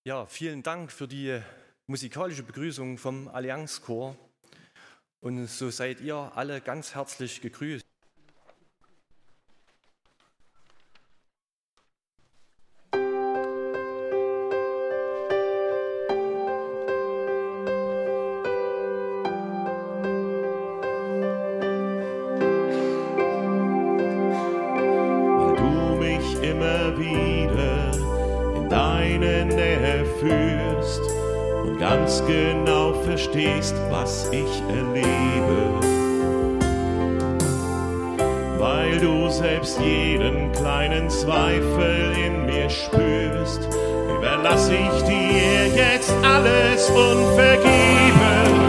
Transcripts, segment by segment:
Ja, vielen Dank für die musikalische Begrüßung vom Allianzchor. Und so seid ihr alle ganz herzlich gegrüßt. Weil du mich immer wieder in deine Nähe führst und ganz genau verstehst, was ich erlebe. Weil du selbst jeden kleinen Zweifel in mir spürst, überlass ich dir jetzt alles und vergebe.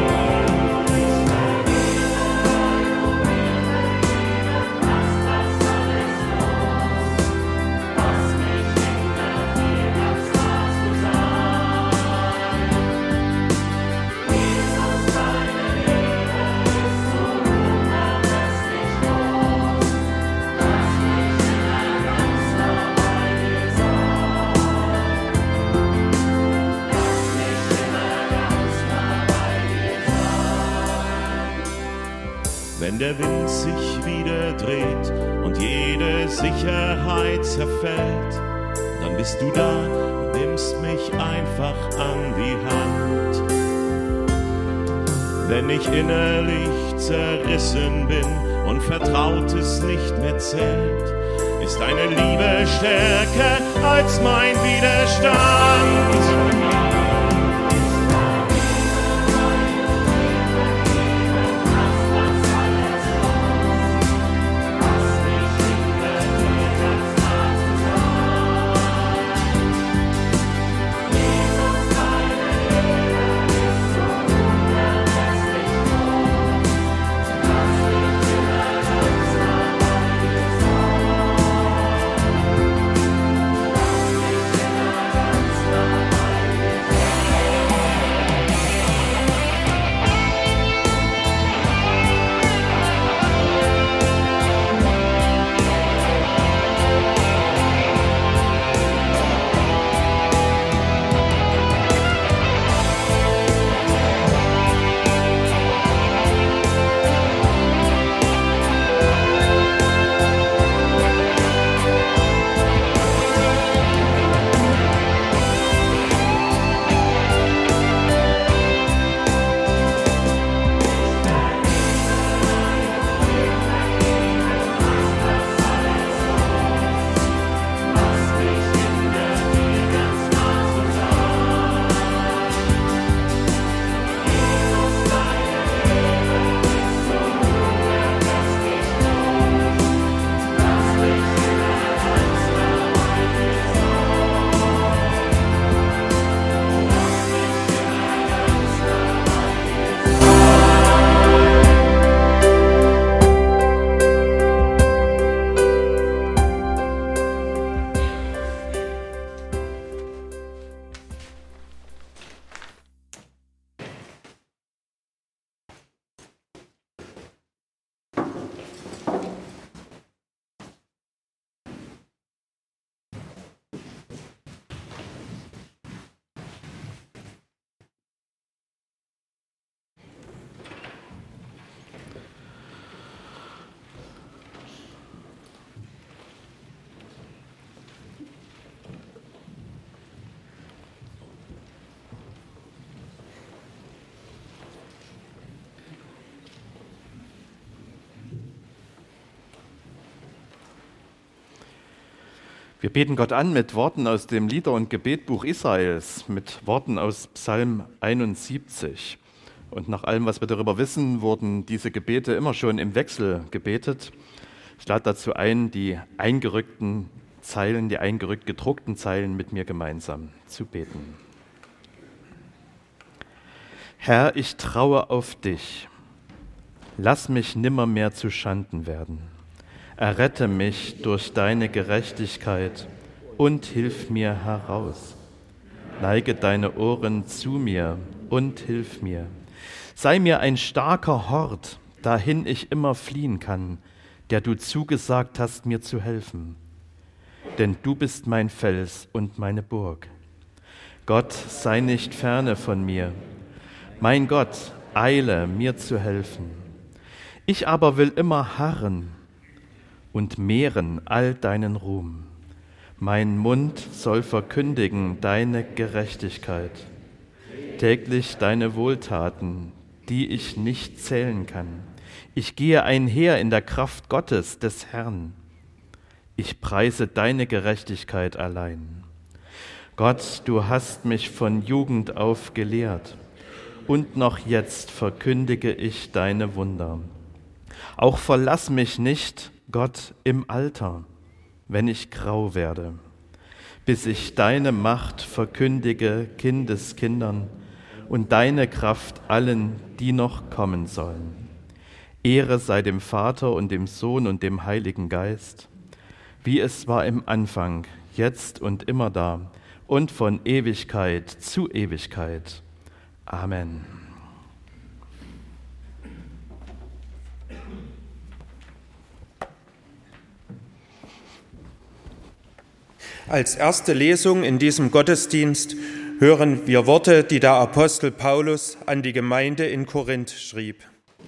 Wenn der Wind sich wieder dreht und jede Sicherheit zerfällt, dann bist du da und nimmst mich einfach an die Hand. Wenn ich innerlich zerrissen bin und Vertrautes nicht mehr zählt, ist deine Liebe stärker als mein Widerstand. Wir beten Gott an mit Worten aus dem Lieder- und Gebetbuch Israels, mit Worten aus Psalm 71. Und nach allem, was wir darüber wissen, wurden diese Gebete immer schon im Wechsel gebetet. Ich lade dazu ein, die eingerückt gedruckten Zeilen mit mir gemeinsam zu beten. Herr, ich traue auf dich. Lass mich nimmermehr zu Schanden werden. Errette mich durch deine Gerechtigkeit und hilf mir heraus. Neige deine Ohren zu mir und hilf mir. Sei mir ein starker Hort, dahin ich immer fliehen kann, der du zugesagt hast, mir zu helfen. Denn du bist mein Fels und meine Burg. Gott, sei nicht ferne von mir. Mein Gott, eile, mir zu helfen. Ich aber will immer harren und mehren all deinen Ruhm. Mein Mund soll verkündigen deine Gerechtigkeit, täglich deine Wohltaten, die ich nicht zählen kann. Ich gehe einher in der Kraft Gottes, des Herrn. Ich preise deine Gerechtigkeit allein. Gott, du hast mich von Jugend auf gelehrt, und noch jetzt verkündige ich deine Wunder. Auch verlass mich nicht, Gott, im Alter, wenn ich grau werde, bis ich deine Macht verkündige Kindeskindern und deine Kraft allen, die noch kommen sollen. Ehre sei dem Vater und dem Sohn und dem Heiligen Geist, wie es war im Anfang, jetzt und immer da und von Ewigkeit zu Ewigkeit. Amen. Als erste Lesung in diesem Gottesdienst hören wir Worte, die der Apostel Paulus an die Gemeinde in Korinth schrieb.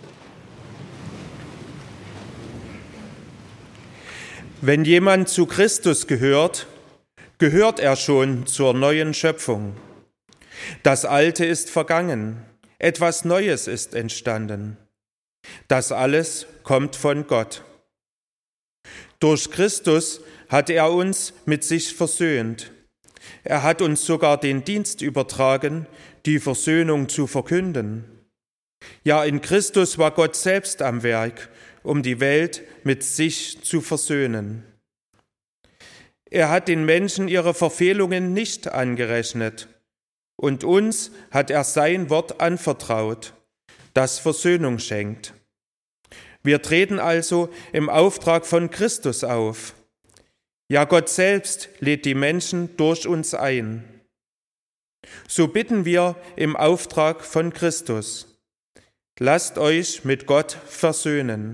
Wenn jemand zu Christus gehört, gehört er schon zur neuen Schöpfung. Das Alte ist vergangen, etwas Neues ist entstanden. Das alles kommt von Gott. Durch Christus hat er uns mit sich versöhnt. Er hat uns sogar den Dienst übertragen, die Versöhnung zu verkünden. Ja, in Christus war Gott selbst am Werk, um die Welt mit sich zu versöhnen. Er hat den Menschen ihre Verfehlungen nicht angerechnet, und uns hat er sein Wort anvertraut, das Versöhnung schenkt. Wir treten also im Auftrag von Christus auf. Ja, Gott selbst lädt die Menschen durch uns ein. So bitten wir im Auftrag von Christus: Lasst euch mit Gott versöhnen.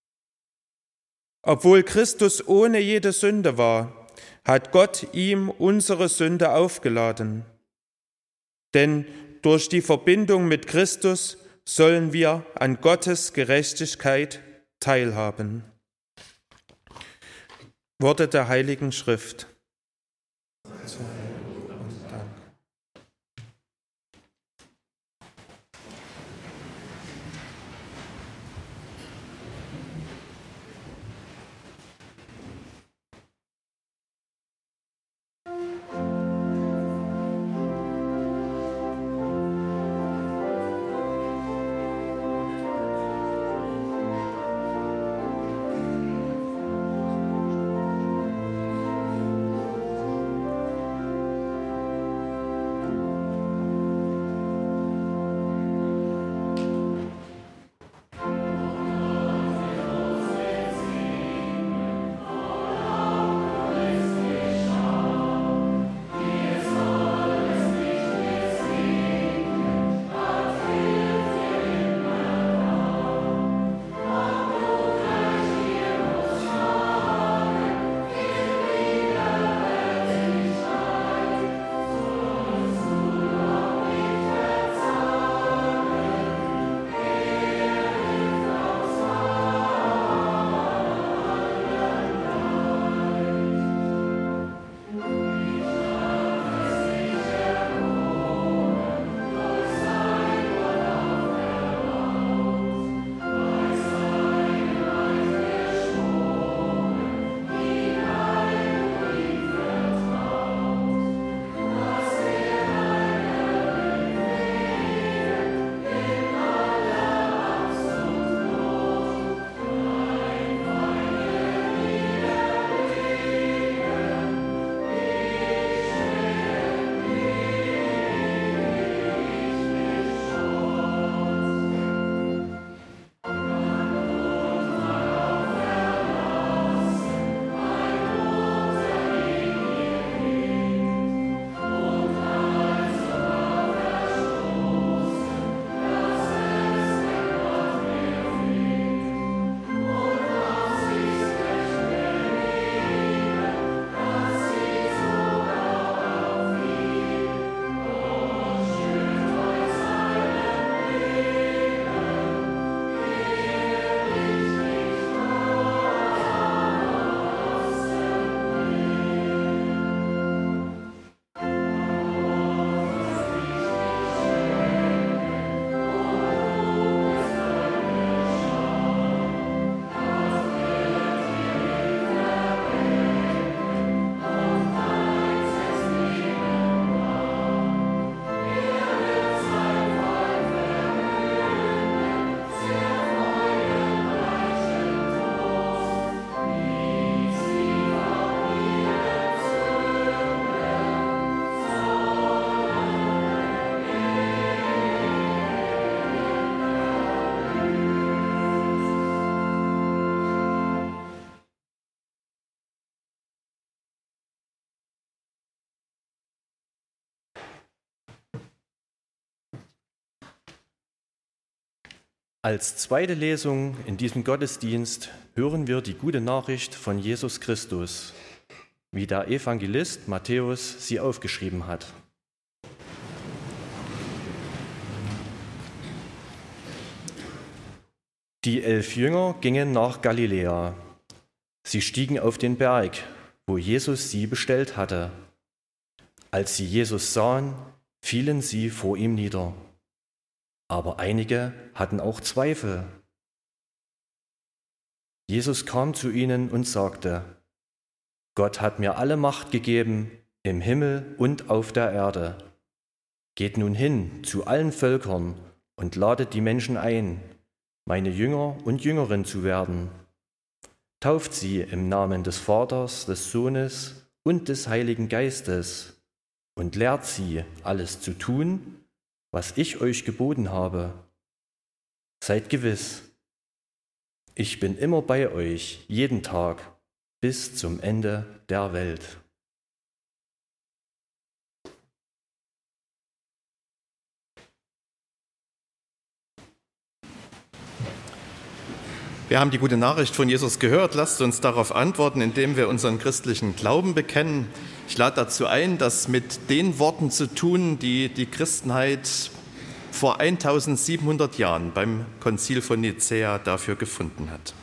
Obwohl Christus ohne jede Sünde war, hat Gott ihm unsere Sünde aufgeladen. Denn durch die Verbindung mit Christus sollen wir an Gottes Gerechtigkeit teilhaben. Worte der Heiligen Schrift. Als zweite Lesung in diesem Gottesdienst hören wir die gute Nachricht von Jesus Christus, wie der Evangelist Matthäus sie aufgeschrieben hat. Die 11 Jünger gingen nach Galiläa. Sie stiegen auf den Berg, wo Jesus sie bestellt hatte. Als sie Jesus sahen, fielen sie vor ihm nieder. Aber einige hatten auch Zweifel. Jesus kam zu ihnen und sagte: Gott hat mir alle Macht gegeben, im Himmel und auf der Erde. Geht nun hin zu allen Völkern und ladet die Menschen ein, meine Jünger und Jüngerinnen zu werden. Tauft sie im Namen des Vaters, des Sohnes und des Heiligen Geistes und lehrt sie, alles zu tun, was ich euch geboten habe. Seid gewiss, ich bin immer bei euch, jeden Tag, bis zum Ende der Welt. Wir haben die gute Nachricht von Jesus gehört. Lasst uns darauf antworten, indem wir unseren christlichen Glauben bekennen. Ich lade dazu ein, das mit den Worten zu tun, die die Christenheit vor 1700 Jahren beim Konzil von Nicäa dafür gefunden hat.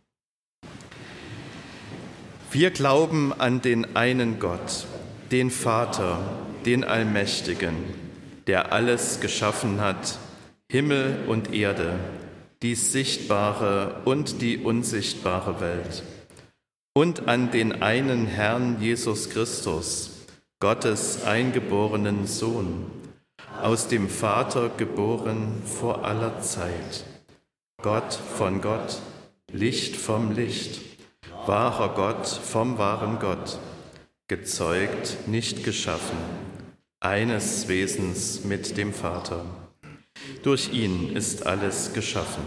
Wir glauben an den einen Gott, den Vater, den Allmächtigen, der alles geschaffen hat, Himmel und Erde, die sichtbare und die unsichtbare Welt. Und an den einen Herrn Jesus Christus, Gottes eingeborenen Sohn, aus dem Vater geboren vor aller Zeit. Gott von Gott, Licht vom Licht, wahrer Gott vom wahren Gott, gezeugt, nicht geschaffen, eines Wesens mit dem Vater. Durch ihn ist alles geschaffen.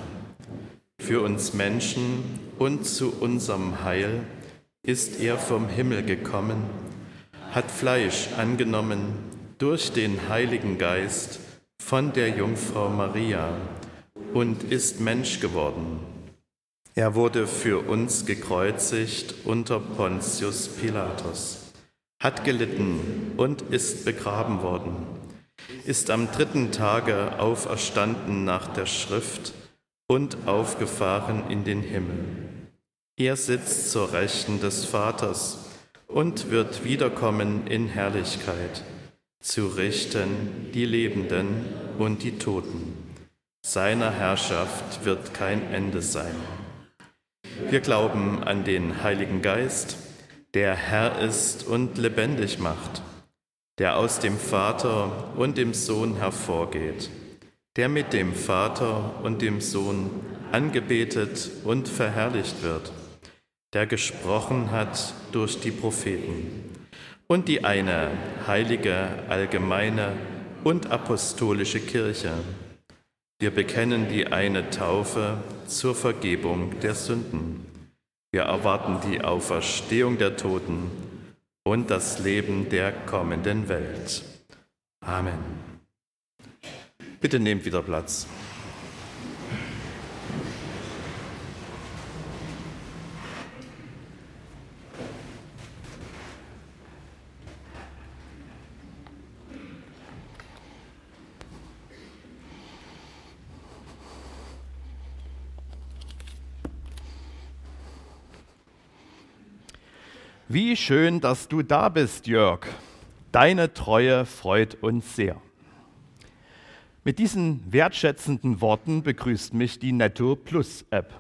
Für uns Menschen und zu unserem Heil ist er vom Himmel gekommen, hat Fleisch angenommen durch den Heiligen Geist von der Jungfrau Maria und ist Mensch geworden. Er wurde für uns gekreuzigt unter Pontius Pilatus, hat gelitten und ist begraben worden, ist am 3. Tage auferstanden nach der Schrift und aufgefahren in den Himmel. Er sitzt zur Rechten des Vaters und wird wiederkommen in Herrlichkeit, zu richten die Lebenden und die Toten. Seiner Herrschaft wird kein Ende sein. Wir glauben an den Heiligen Geist, der Herr ist und lebendig macht, der aus dem Vater und dem Sohn hervorgeht, der mit dem Vater und dem Sohn angebetet und verherrlicht wird, der gesprochen hat durch die Propheten, und die eine heilige, allgemeine und apostolische Kirche. Wir bekennen die eine Taufe zur Vergebung der Sünden. Wir erwarten die Auferstehung der Toten und das Leben der kommenden Welt. Amen. Bitte nehmt wieder Platz. Wie schön, dass du da bist, Jörg. Deine Treue freut uns sehr. Mit diesen wertschätzenden Worten begrüßt mich die Netto Plus App.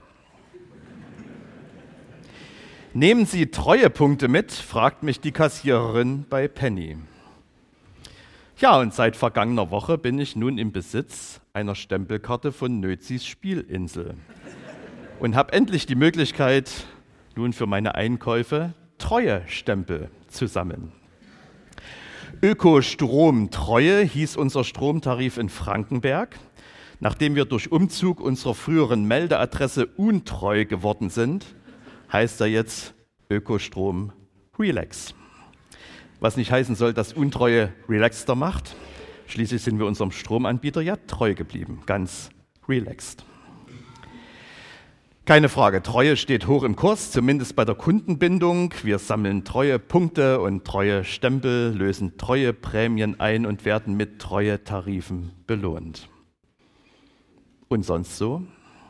Nehmen Sie Treuepunkte mit, fragt mich die Kassiererin bei Penny. Ja, und seit vergangener Woche bin ich nun im Besitz einer Stempelkarte von Nözis Spielinsel und habe endlich die Möglichkeit, nun für meine Einkäufe Treuestempel zu sammeln. Ökostrom-Treue hieß unser Stromtarif in Frankenberg. Nachdem wir durch Umzug unserer früheren Meldeadresse untreu geworden sind, heißt er jetzt Ökostrom Relax. Was nicht heißen soll, dass Untreue relaxter macht. Schließlich sind wir unserem Stromanbieter ja treu geblieben, ganz relaxed. Keine Frage, Treue steht hoch im Kurs, zumindest bei der Kundenbindung. Wir sammeln Treuepunkte und Treuestempel, lösen Treueprämien ein und werden mit Treuetarifen belohnt. Und sonst so?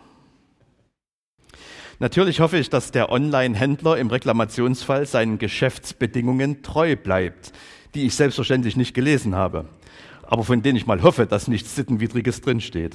Natürlich hoffe ich, dass der Online-Händler im Reklamationsfall seinen Geschäftsbedingungen treu bleibt, die ich selbstverständlich nicht gelesen habe, aber von denen ich mal hoffe, dass nichts Sittenwidriges drinsteht.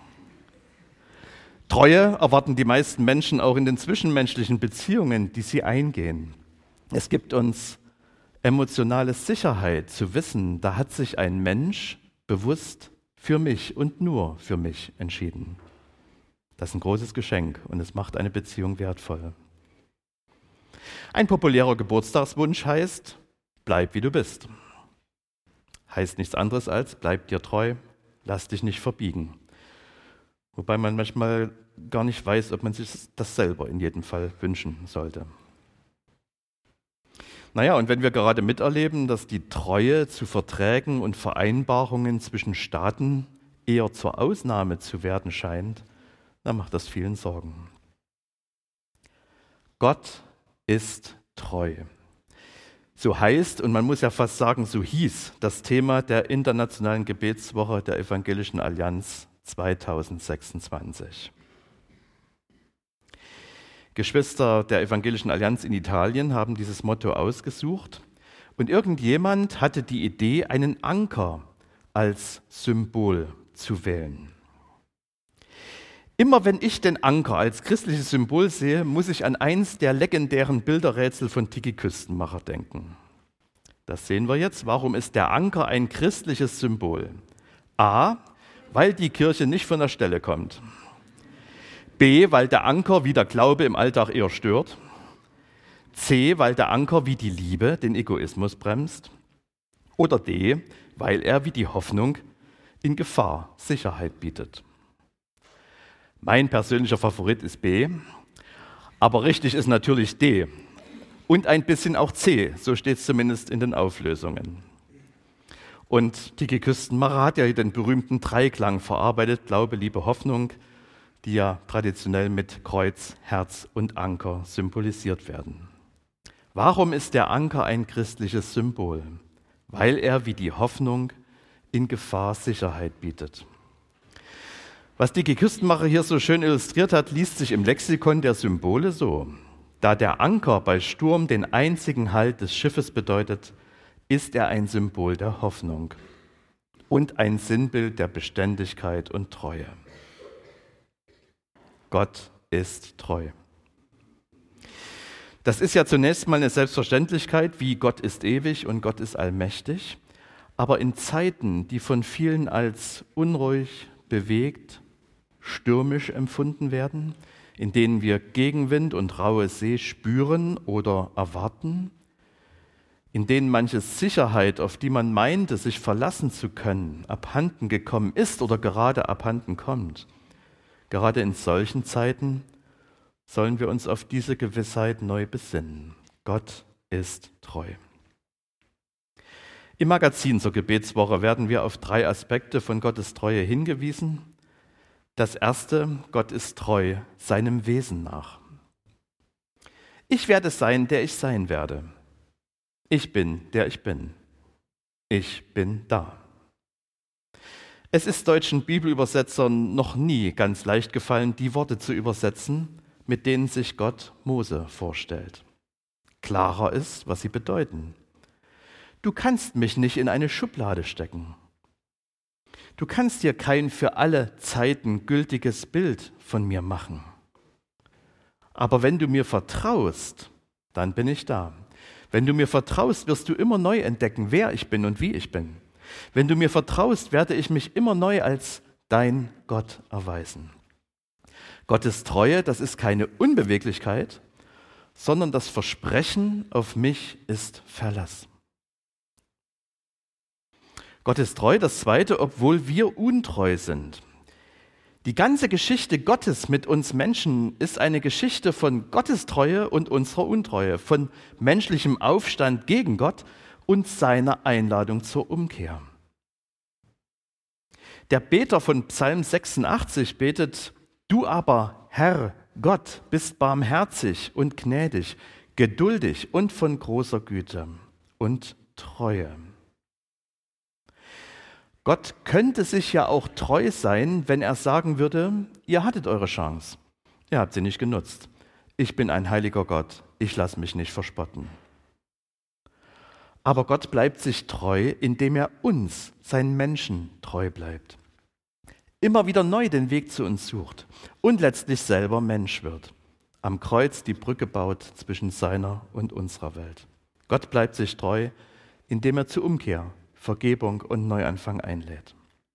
Treue erwarten die meisten Menschen auch in den zwischenmenschlichen Beziehungen, die sie eingehen. Es gibt uns emotionale Sicherheit zu wissen, da hat sich ein Mensch bewusst für mich und nur für mich entschieden. Das ist ein großes Geschenk und es macht eine Beziehung wertvoll. Ein populärer Geburtstagswunsch heißt, bleib wie du bist. Heißt nichts anderes als, bleib dir treu, lass dich nicht verbiegen. Wobei man manchmal gar nicht weiß, ob man sich das selber in jedem Fall wünschen sollte. Naja, und wenn wir gerade miterleben, dass die Treue zu Verträgen und Vereinbarungen zwischen Staaten eher zur Ausnahme zu werden scheint, dann macht das vielen Sorgen. Gott ist treu. So heißt, und man muss ja fast sagen, so hieß das Thema der Internationalen Gebetswoche der Evangelischen Allianz 2026. Geschwister der Evangelischen Allianz in Italien haben dieses Motto ausgesucht und irgendjemand hatte die Idee, einen Anker als Symbol zu wählen. Immer wenn ich den Anker als christliches Symbol sehe, muss ich an eins der legendären Bilderrätsel von Tiki Küstenmacher denken. Das sehen wir jetzt. Warum ist der Anker ein christliches Symbol? A, weil die Kirche nicht von der Stelle kommt. B, weil der Anker wie der Glaube im Alltag eher stört. C, weil der Anker wie die Liebe den Egoismus bremst. Oder D, weil er wie die Hoffnung in Gefahr Sicherheit bietet. Mein persönlicher Favorit ist B, aber richtig ist natürlich D. Und ein bisschen auch C, so steht es zumindest in den Auflösungen. Und Tiki Küstenmacher hat ja den berühmten Dreiklang verarbeitet, Glaube, Liebe, Hoffnung, die ja traditionell mit Kreuz, Herz und Anker symbolisiert werden. Warum ist der Anker ein christliches Symbol? Weil er wie die Hoffnung in Gefahr Sicherheit bietet. Was Tiki Küstenmacher hier so schön illustriert hat, liest sich im Lexikon der Symbole so. Da der Anker bei Sturm den einzigen Halt des Schiffes bedeutet, ist er ein Symbol der Hoffnung und ein Sinnbild der Beständigkeit und Treue. Gott ist treu. Das ist ja zunächst mal eine Selbstverständlichkeit, wie Gott ist ewig und Gott ist allmächtig. Aber in Zeiten, die von vielen als unruhig, bewegt, stürmisch empfunden werden, in denen wir Gegenwind und raue See spüren oder erwarten, in denen manche Sicherheit, auf die man meinte, sich verlassen zu können, abhanden gekommen ist oder gerade abhanden kommt, gerade in solchen Zeiten sollen wir uns auf diese Gewissheit neu besinnen. Gott ist treu. Im Magazin zur Gebetswoche werden wir auf 3 Aspekte von Gottes Treue hingewiesen. Das erste, Gott ist treu seinem Wesen nach. Ich werde sein, der ich sein werde. Ich bin, der ich bin. Ich bin da. Es ist deutschen Bibelübersetzern noch nie ganz leicht gefallen, die Worte zu übersetzen, mit denen sich Gott Mose vorstellt. Klarer ist, was sie bedeuten. Du kannst mich nicht in eine Schublade stecken. Du kannst dir kein für alle Zeiten gültiges Bild von mir machen. Aber wenn du mir vertraust, dann bin ich da. Wenn du mir vertraust, wirst du immer neu entdecken, wer ich bin und wie ich bin. Wenn du mir vertraust, werde ich mich immer neu als dein Gott erweisen. Gottes Treue, das ist keine Unbeweglichkeit, sondern das Versprechen, auf mich ist Verlass. Gott ist treu, das Zweite, obwohl wir untreu sind. Die ganze Geschichte Gottes mit uns Menschen ist eine Geschichte von Gottes Treue und unserer Untreue, von menschlichem Aufstand gegen Gott und seiner Einladung zur Umkehr. Der Beter von Psalm 86 betet: Du aber, Herr, Gott, bist barmherzig und gnädig, geduldig und von großer Güte und Treue. Gott könnte sich ja auch treu sein, wenn er sagen würde, ihr hattet eure Chance, ihr habt sie nicht genutzt. Ich bin ein heiliger Gott, ich lasse mich nicht verspotten. Aber Gott bleibt sich treu, indem er uns, seinen Menschen, treu bleibt. Immer wieder neu den Weg zu uns sucht und letztlich selber Mensch wird. Am Kreuz die Brücke baut zwischen seiner und unserer Welt. Gott bleibt sich treu, indem er zur Umkehr, Vergebung und Neuanfang einlädt.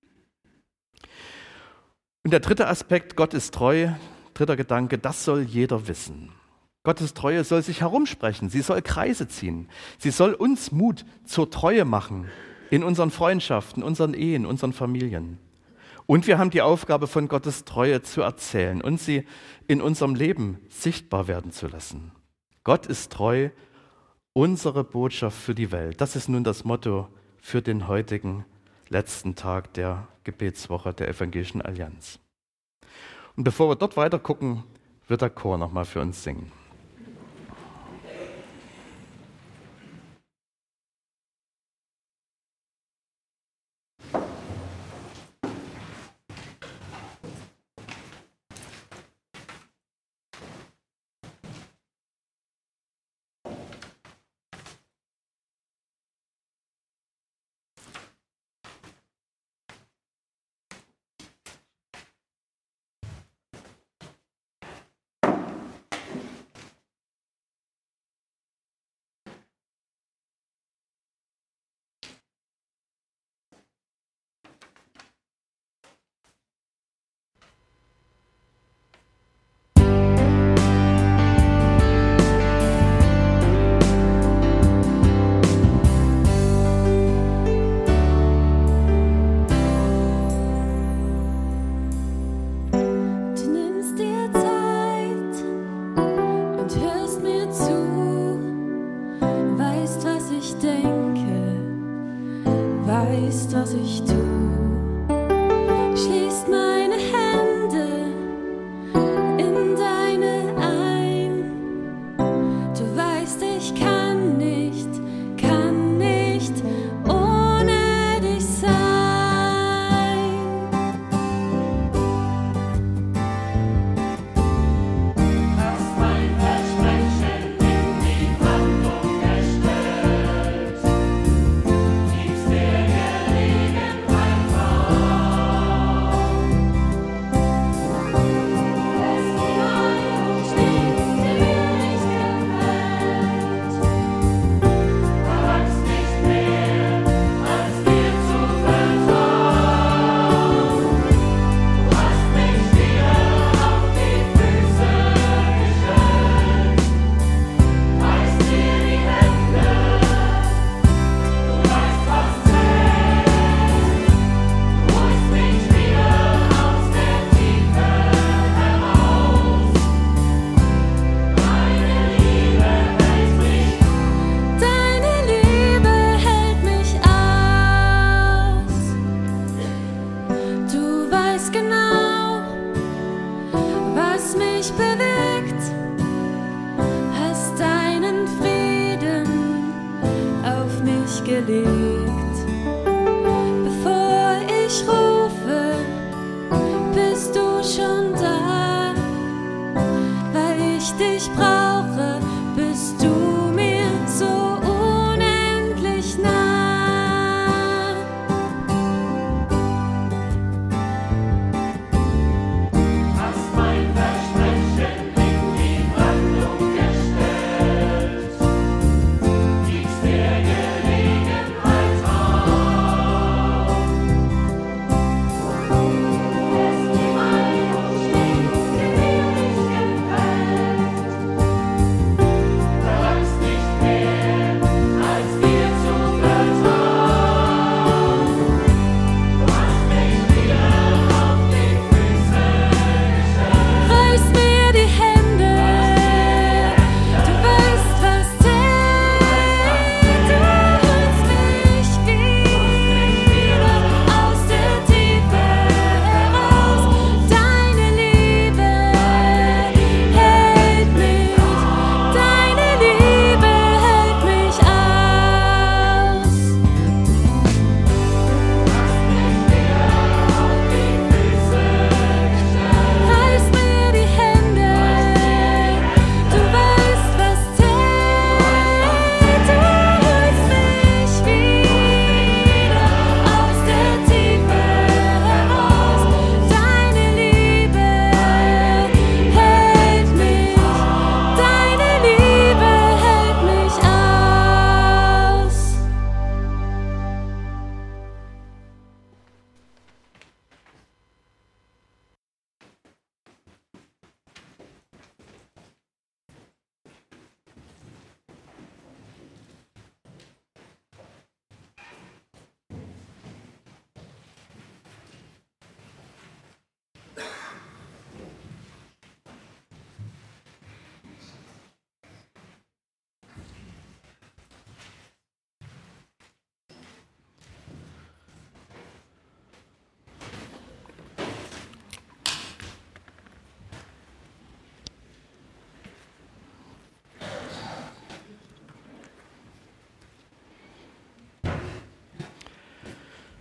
Und der dritte Aspekt, Gott ist treu, dritter Gedanke, das soll jeder wissen. Gottes Treue soll sich herumsprechen, sie soll Kreise ziehen. Sie soll uns Mut zur Treue machen in unseren Freundschaften, unseren Ehen, unseren Familien. Und wir haben die Aufgabe, von Gottes Treue zu erzählen und sie in unserem Leben sichtbar werden zu lassen. Gott ist treu, unsere Botschaft für die Welt. Das ist nun das Motto für den heutigen letzten Tag der Gebetswoche der Evangelischen Allianz. Und bevor wir dort weiter gucken, wird der Chor nochmal für uns singen.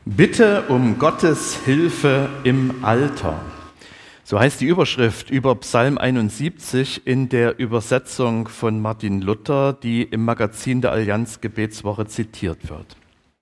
Bitte um Gottes Hilfe im Alter. So heißt die Überschrift über Psalm 71 in der Übersetzung von Martin Luther, die im Magazin der Allianz Gebetswoche zitiert wird.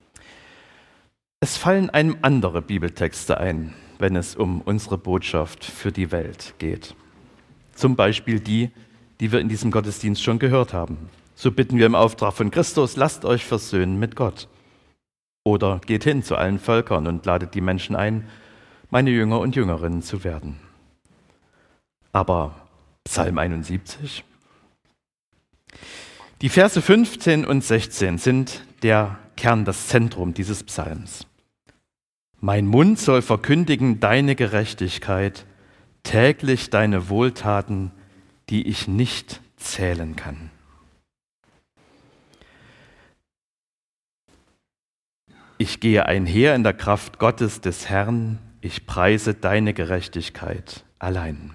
Es fallen einem andere Bibeltexte ein, wenn es um unsere Botschaft für die Welt geht. Zum Beispiel die wir in diesem Gottesdienst schon gehört haben. So bitten wir im Auftrag von Christus, lasst euch versöhnen mit Gott. Oder geht hin zu allen Völkern und ladet die Menschen ein, meine Jünger und Jüngerinnen zu werden. Aber Psalm 71? Die Verse 15 und 16 sind der Kern, das Zentrum dieses Psalms. Mein Mund soll verkündigen deine Gerechtigkeit, täglich deine Wohltaten, die ich nicht zählen kann. Ich gehe einher in der Kraft Gottes des Herrn, ich preise deine Gerechtigkeit allein.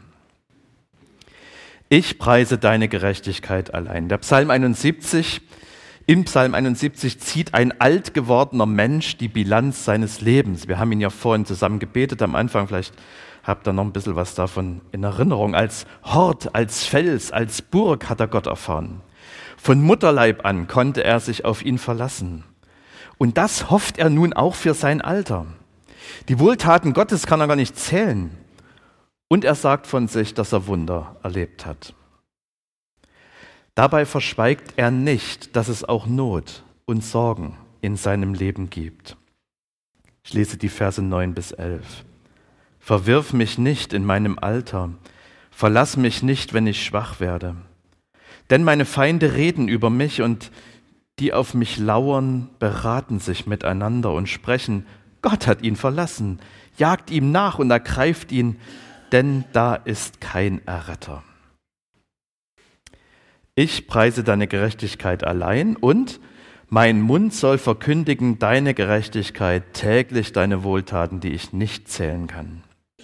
Ich preise deine Gerechtigkeit allein. Der Psalm 71, im Psalm 71 zieht ein alt gewordener Mensch die Bilanz seines Lebens. Wir haben ihn ja vorhin zusammen gebetet am Anfang, vielleicht habt ihr noch ein bisschen was davon in Erinnerung. Als Hort, als Fels, als Burg hat er Gott erfahren. Von Mutterleib an konnte er sich auf ihn verlassen. Und das hofft er nun auch für sein Alter. Die Wohltaten Gottes kann er gar nicht zählen. Und er sagt von sich, dass er Wunder erlebt hat. Dabei verschweigt er nicht, dass es auch Not und Sorgen in seinem Leben gibt. Ich lese die Verse 9 bis 11. Verwirf mich nicht in meinem Alter, verlass mich nicht, wenn ich schwach werde. Denn meine Feinde reden über mich und die auf mich lauern, beraten sich miteinander und sprechen, Gott hat ihn verlassen, jagt ihm nach und ergreift ihn, denn da ist kein Erretter. Ich preise deine Gerechtigkeit allein und mein Mund soll verkündigen deine Gerechtigkeit, täglich deine Wohltaten, die ich nicht zählen kann.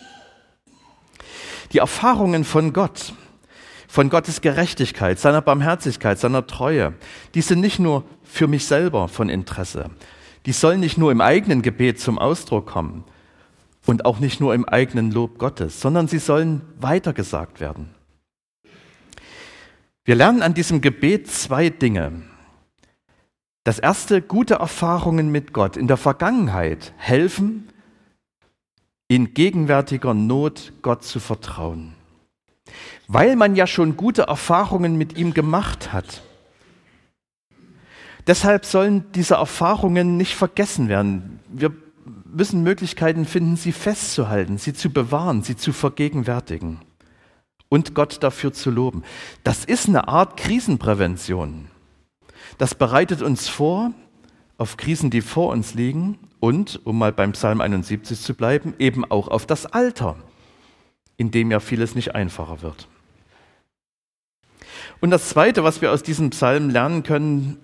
Die Erfahrungen von Gott, von Gottes Gerechtigkeit, seiner Barmherzigkeit, seiner Treue, die sind nicht nur für mich selber von Interesse. Die sollen nicht nur im eigenen Gebet zum Ausdruck kommen und auch nicht nur im eigenen Lob Gottes, sondern sie sollen weitergesagt werden. Wir lernen an diesem Gebet zwei Dinge. Das erste, gute Erfahrungen mit Gott in der Vergangenheit helfen, in gegenwärtiger Not Gott zu vertrauen. Weil man ja schon gute Erfahrungen mit ihm gemacht hat. Deshalb sollen diese Erfahrungen nicht vergessen werden. Wir müssen Möglichkeiten finden, sie festzuhalten, sie zu bewahren, sie zu vergegenwärtigen und Gott dafür zu loben. Das ist eine Art Krisenprävention. Das bereitet uns vor auf Krisen, die vor uns liegen und, um mal beim Psalm 71 zu bleiben, eben auch auf das Alter, in dem ja vieles nicht einfacher wird. Und das Zweite, was wir aus diesem Psalm lernen können,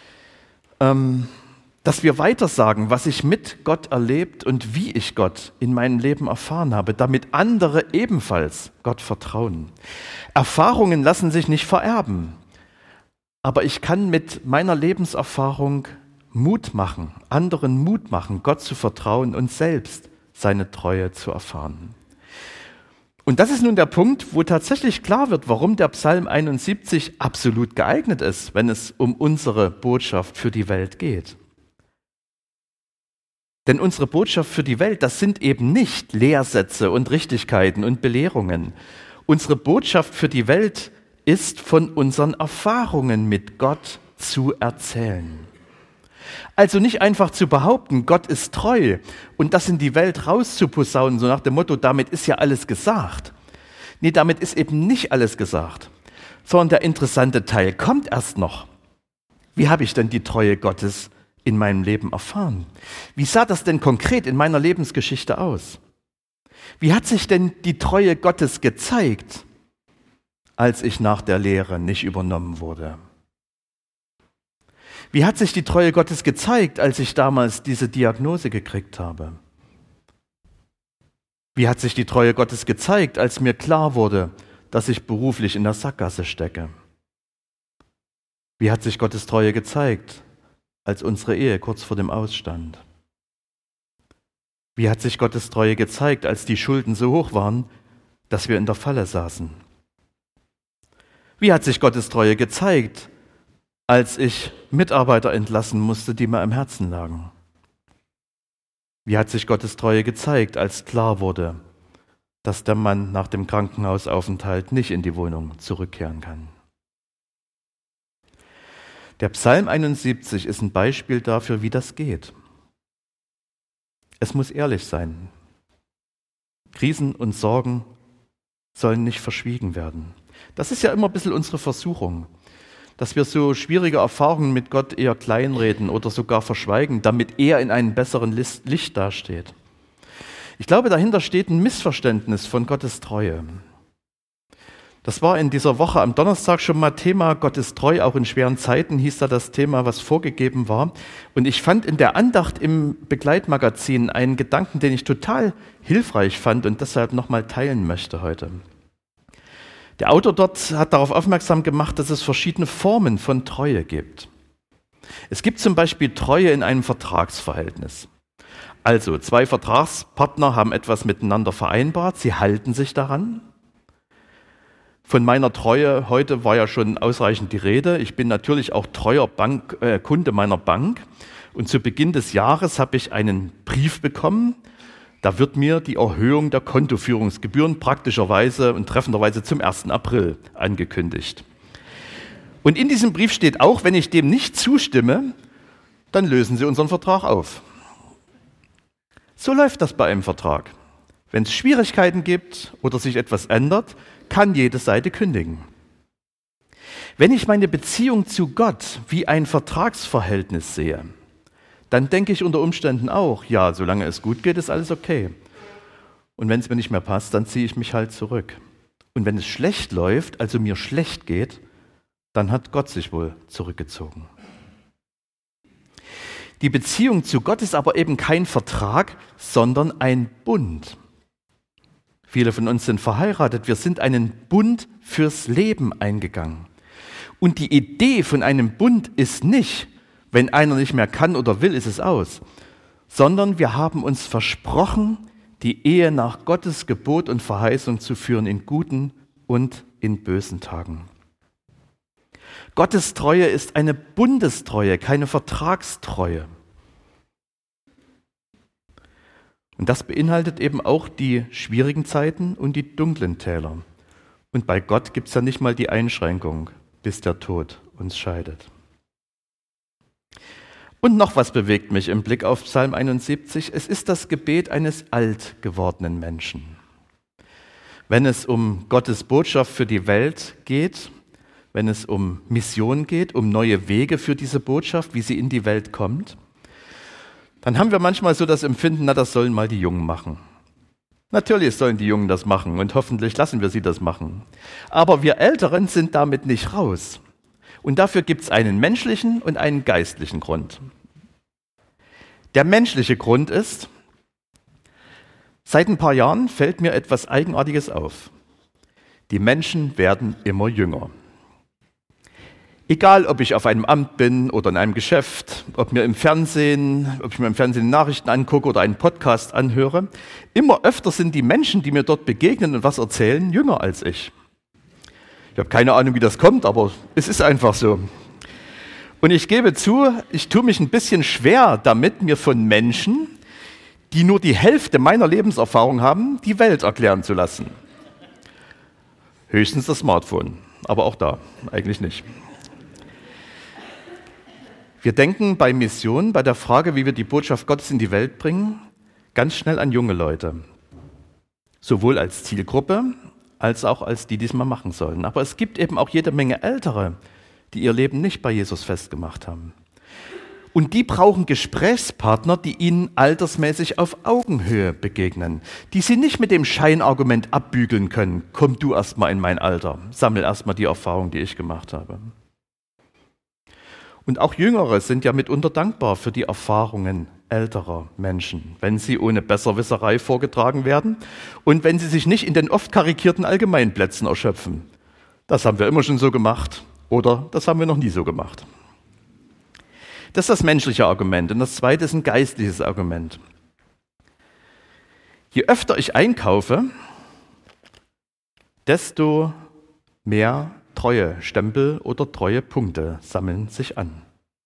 dass wir weitersagen, was ich mit Gott erlebt und wie ich Gott in meinem Leben erfahren habe, damit andere ebenfalls Gott vertrauen. Erfahrungen lassen sich nicht vererben, aber ich kann mit meiner Lebenserfahrung Mut machen, anderen Mut machen, Gott zu vertrauen und selbst seine Treue zu erfahren. Und das ist nun der Punkt, wo tatsächlich klar wird, warum der Psalm 71 absolut geeignet ist, wenn es um unsere Botschaft für die Welt geht. Denn unsere Botschaft für die Welt, das sind eben nicht Lehrsätze und Richtigkeiten und Belehrungen. Unsere Botschaft für die Welt ist, von unseren Erfahrungen mit Gott zu erzählen. Also nicht einfach zu behaupten, Gott ist treu und das in die Welt rauszuposaunen, so nach dem Motto, damit ist ja alles gesagt. Nee, damit ist eben nicht alles gesagt, sondern der interessante Teil kommt erst noch. Wie habe ich denn die Treue Gottes in meinem Leben erfahren? Wie sah das denn konkret in meiner Lebensgeschichte aus? Wie hat sich denn die Treue Gottes gezeigt, als ich nach der Lehre nicht übernommen wurde? Wie hat sich die Treue Gottes gezeigt, als ich damals diese Diagnose gekriegt habe? Wie hat sich die Treue Gottes gezeigt, als mir klar wurde, dass ich beruflich in der Sackgasse stecke? Wie hat sich Gottes Treue gezeigt, als unsere Ehe kurz vor dem Aus stand? Wie hat sich Gottes Treue gezeigt, als die Schulden so hoch waren, dass wir in der Falle saßen? Wie hat sich Gottes Treue gezeigt, als ich Mitarbeiter entlassen musste, die mir am Herzen lagen? Wie hat sich Gottes Treue gezeigt, als klar wurde, dass der Mann nach dem Krankenhausaufenthalt nicht in die Wohnung zurückkehren kann? Der Psalm 71 ist ein Beispiel dafür, wie das geht. Es muss ehrlich sein. Krisen und Sorgen sollen nicht verschwiegen werden. Das ist ja immer ein bisschen unsere Versuchung, dass wir so schwierige Erfahrungen mit Gott eher kleinreden oder sogar verschweigen, damit er in einem besseren Licht dasteht. Ich glaube, dahinter steht ein Missverständnis von Gottes Treue. Das war in dieser Woche am Donnerstag schon mal Thema, Gott ist treu, auch in schweren Zeiten hieß da das Thema, was vorgegeben war. Und ich fand in der Andacht im Begleitmagazin einen Gedanken, den ich total hilfreich fand und deshalb nochmal teilen möchte heute. Der Autor dort hat darauf aufmerksam gemacht, dass es verschiedene Formen von Treue gibt. Es gibt zum Beispiel Treue in einem Vertragsverhältnis. Also 2 Vertragspartner haben etwas miteinander vereinbart, sie halten sich daran. Von meiner Treue heute war ja schon ausreichend die Rede. Ich bin natürlich auch treuer Kunde meiner Bank. Und zu Beginn des Jahres habe ich einen Brief bekommen. Da wird mir die Erhöhung der Kontoführungsgebühren praktischerweise und treffenderweise zum 1. April angekündigt. Und in diesem Brief steht auch, wenn ich dem nicht zustimme, dann lösen Sie unseren Vertrag auf. So läuft das bei einem Vertrag. Wenn es Schwierigkeiten gibt oder sich etwas ändert, kann jede Seite kündigen. Wenn ich meine Beziehung zu Gott wie ein Vertragsverhältnis sehe, dann denke ich unter Umständen auch, ja, solange es gut geht, ist alles okay. Und wenn es mir nicht mehr passt, dann ziehe ich mich halt zurück. Und wenn es schlecht läuft, also mir schlecht geht, dann hat Gott sich wohl zurückgezogen. Die Beziehung zu Gott ist aber eben kein Vertrag, sondern ein Bund. Viele von uns sind verheiratet, wir sind einen Bund fürs Leben eingegangen. Und die Idee von einem Bund ist nicht, wenn einer nicht mehr kann oder will, ist es aus, sondern wir haben uns versprochen, die Ehe nach Gottes Gebot und Verheißung zu führen in guten und in bösen Tagen. Gottes Treue ist eine Bundestreue, keine Vertragstreue. Und das beinhaltet eben auch die schwierigen Zeiten und die dunklen Täler. Und bei Gott gibt es ja nicht mal die Einschränkung, bis der Tod uns scheidet. Und noch was bewegt mich im Blick auf Psalm 71. Es ist das Gebet eines alt gewordenen Menschen. Wenn es um Gottes Botschaft für die Welt geht, wenn es um Mission geht, um neue Wege für diese Botschaft, wie sie in die Welt kommt, dann haben wir manchmal so das Empfinden, na, das sollen mal die Jungen machen. Natürlich sollen die Jungen das machen und hoffentlich lassen wir sie das machen. Aber wir Älteren sind damit nicht raus. Und dafür gibt es einen menschlichen und einen geistlichen Grund. Der menschliche Grund ist, seit ein paar Jahren fällt mir etwas Eigenartiges auf. Die Menschen werden immer jünger. Egal, ob ich auf einem Amt bin oder in einem Geschäft, ob ich mir im Fernsehen die Nachrichten angucke oder einen Podcast anhöre, immer öfter sind die Menschen, die mir dort begegnen und was erzählen, jünger als ich. Ich habe keine Ahnung, wie das kommt, aber es ist einfach so. Und ich gebe zu, ich tue mich ein bisschen schwer damit, mir von Menschen, die nur die Hälfte meiner Lebenserfahrung haben, die Welt erklären zu lassen. Höchstens das Smartphone, aber auch da eigentlich nicht. Wir denken bei Mission, bei der Frage, wie wir die Botschaft Gottes in die Welt bringen, ganz schnell an junge Leute. Sowohl als Zielgruppe, als auch als die, die es mal machen sollen. Aber es gibt eben auch jede Menge Ältere, die ihr Leben nicht bei Jesus festgemacht haben. Und die brauchen Gesprächspartner, die ihnen altersmäßig auf Augenhöhe begegnen, die sie nicht mit dem Scheinargument abbügeln können, komm du erst mal in mein Alter, sammel erst mal die Erfahrung, die ich gemacht habe. Und auch Jüngere sind ja mitunter dankbar für die Erfahrungen älterer Menschen, wenn sie ohne Besserwisserei vorgetragen werden und wenn sie sich nicht in den oft karikierten Allgemeinplätzen erschöpfen. Das haben wir immer schon so gemacht oder das haben wir noch nie so gemacht. Das ist das menschliche Argument. Und das zweite ist ein geistliches Argument. Je öfter ich einkaufe, desto mehr Treuestempel oder Treuepunkte sammeln sich an.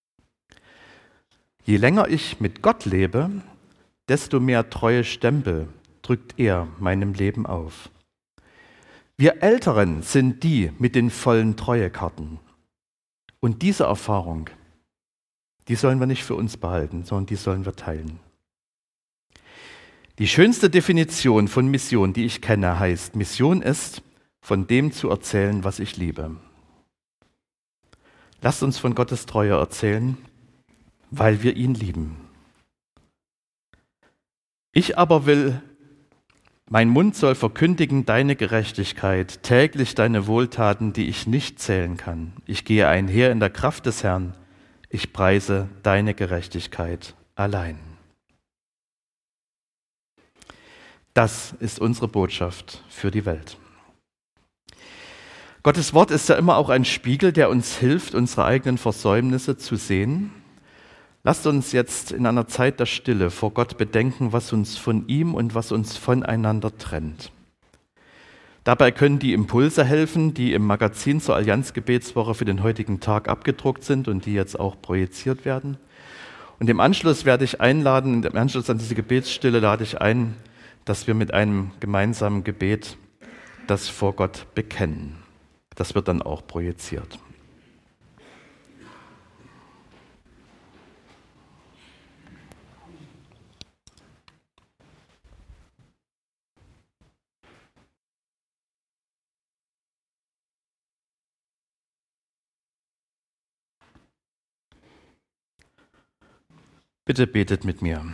Je länger ich mit Gott lebe, desto mehr Treuestempel drückt er meinem Leben auf. Wir Älteren sind die mit den vollen Treuekarten. Und diese Erfahrung, die sollen wir nicht für uns behalten, sondern die sollen wir teilen. Die schönste Definition von Mission, die ich kenne, heißt, Mission ist, von dem zu erzählen, was ich liebe. Lasst uns von Gottes Treue erzählen, weil wir ihn lieben. Ich aber will, mein Mund soll verkündigen deine Gerechtigkeit, täglich deine Wohltaten, die ich nicht zählen kann. Ich gehe einher in der Kraft des Herrn, ich preise deine Gerechtigkeit allein. Das ist unsere Botschaft für die Welt. Gottes Wort ist ja immer auch ein Spiegel, der uns hilft, unsere eigenen Versäumnisse zu sehen. Lasst uns jetzt in einer Zeit der Stille vor Gott bedenken, was uns von ihm und was uns voneinander trennt. Dabei können die Impulse helfen, die im Magazin zur Allianzgebetswoche für den heutigen Tag abgedruckt sind und die jetzt auch projiziert werden. Und im Anschluss werde ich einladen, im Anschluss an diese Gebetsstille lade ich ein, dass wir mit einem gemeinsamen Gebet das vor Gott bekennen. Das wird dann auch projiziert. Bitte betet mit mir.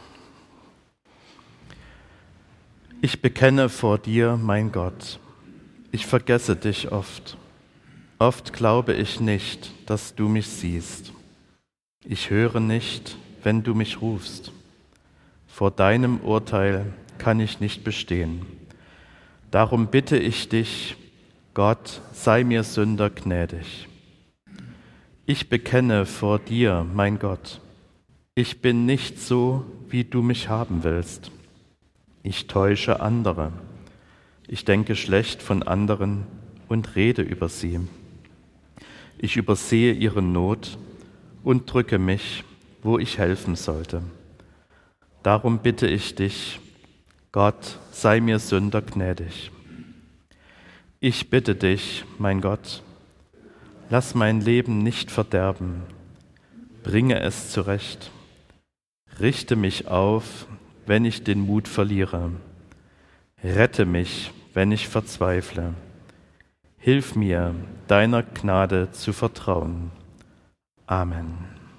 Ich bekenne vor dir, mein Gott, ich vergesse dich oft. Oft glaube ich nicht, dass du mich siehst. Ich höre nicht, wenn du mich rufst. Vor deinem Urteil kann ich nicht bestehen. Darum bitte ich dich, Gott, sei mir Sünder gnädig. Ich bekenne vor dir, mein Gott, ich bin nicht so, wie du mich haben willst. Ich täusche andere. Ich denke schlecht von anderen und rede über sie. Ich übersehe ihre Not und drücke mich, wo ich helfen sollte. Darum bitte ich dich, Gott, sei mir Sünder gnädig. Ich bitte dich, mein Gott, lass mein Leben nicht verderben. Bringe es zurecht. Richte mich auf, wenn ich den Mut verliere. Rette mich, wenn ich verzweifle. Hilf mir, deiner Gnade zu vertrauen. Amen.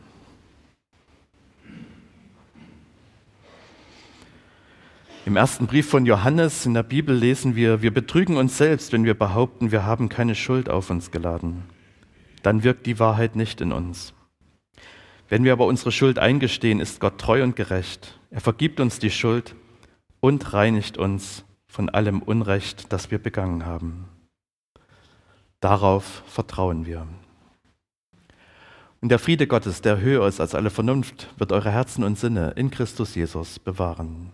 Im ersten Brief von Johannes in der Bibel lesen wir betrügen uns selbst, wenn wir behaupten, wir haben keine Schuld auf uns geladen. Dann wirkt die Wahrheit nicht in uns. Wenn wir aber unsere Schuld eingestehen, ist Gott treu und gerecht. Er vergibt uns die Schuld und reinigt uns von allem Unrecht, das wir begangen haben. Darauf vertrauen wir. Und der Friede Gottes, der höher ist als alle Vernunft, wird eure Herzen und Sinne in Christus Jesus bewahren.